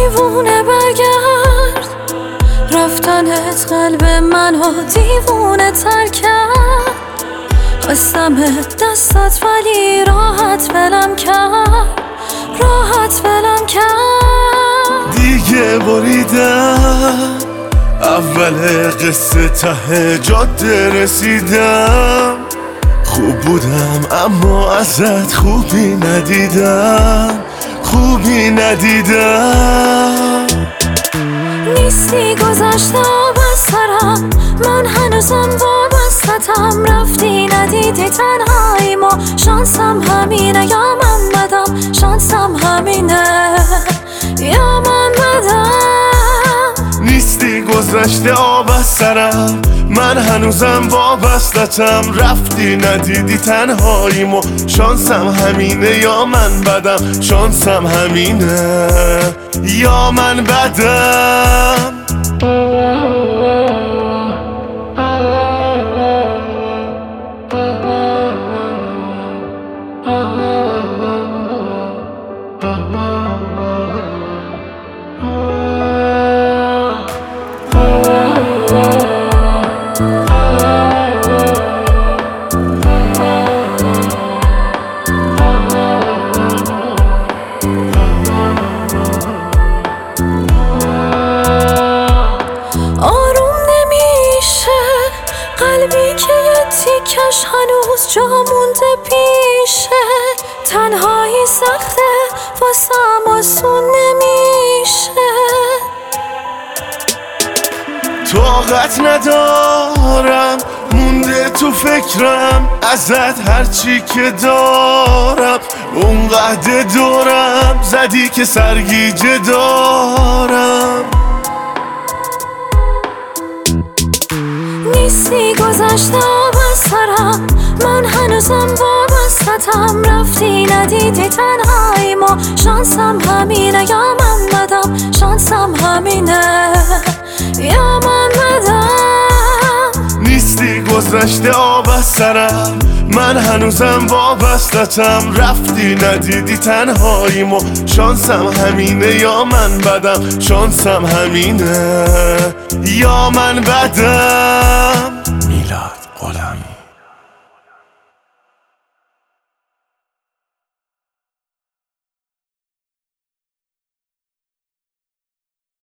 دیوونه برگرد، رفتنت قلب منو دیوونه تر کرد. خواستمت دستت ولی راحت ولم کرد، راحت ولم کرد. دیگه بریدم اول قصه ته جاده رسیدم. خوب بودم اما ازت خوبی ندیدم، خوبی ندیدم. نیستی گذشته از سرم، من هنوزم وابستم. رفتی ندیدی تنهاییمو، شانسم همینه یا من بدم، شانسم همینه یا من بدم. نیستی گذشته آب از سرم، من هنوزم وابستم. رفتی ندیدی تنهاییمو، شانسم همینه یا من بدم، شانسم همینه یا من بدم. آروم نمیشه قلبی که یه تیکش هنوز جا مونده پیشه. تنهایی سخته واسم آسون نمیشه. طاقت ندارم مونده تو فکرم، ازت هرچی که دارم اونقدر دارم. زدی که سرگیجه دارم. نیستی گذشته از سرم، من هنوزم وابستم. رفتی ندیدی تنهاییمو، شانسم همینه یا من بدم، شانسم همینه یا من بدم. نیستی گذشته آب از سرم، من هنوزم وابستم. رفتی ندیدی تنهاییمو، شانسم همینه یا من بدم، شانسم همینه یا من بدم. میلاد غلامی.